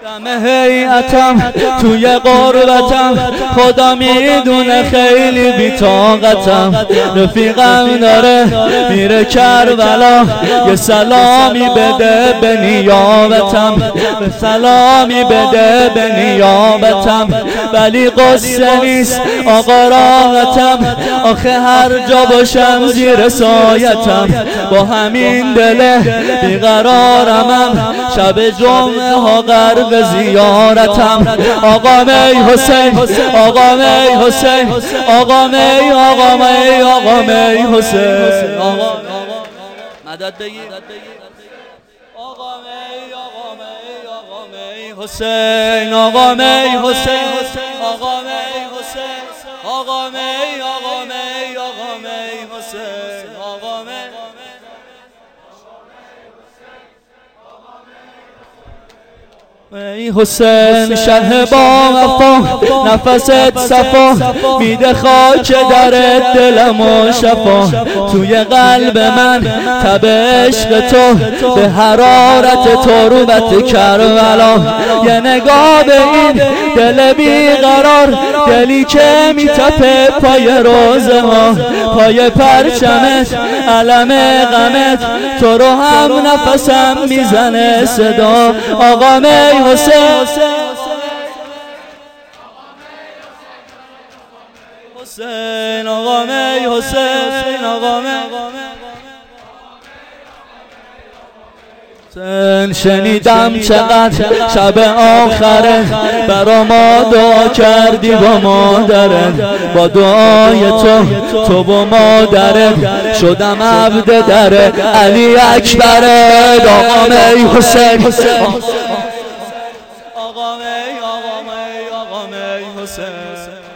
دم هیئتم توی غربتم، خدا میدونه خیلی بی‌طاقتم. رفیقم داره میره کربلا، یه سلامی بده به نیابتم، سلامی بده به نیابتم. ولی قصه نیست آقا راحتم، آخه هر جا باشم زیر سایتم. با همین دل بیقرارمم، شب جمعه ها غرق زیارتم. آقا می حسین، آقا می حسین، آقا می، آقا می، آقا می حسین. آقا مدد بگیر. آقا می، آقا می، آقا می حسین، آقا می حسین، آقا می حسین، آقا می، آقا می، آقا می حسین، آقا می. ای حسین شه با وفا، نفست صفا میده خاک در دلم و شفا. توی قلب من تب عشق تو، به حرارت تربت کربلا. یه نگاه به این دل بیقرار، دلی که میتپه پای روزه ها، پای پرچمت علم غمت، تو رو هم نفسم میزنه صدا. آقا می حسین، حسین آقا می حسین، آقا می. شنیدم چقدر شب آخره برا ما دعا کردی با مادرت، با دعای تو و مادرت شدم عبد در علی اکبرت. آقا می حسین، آقا می، آقا می، آقا می حسین.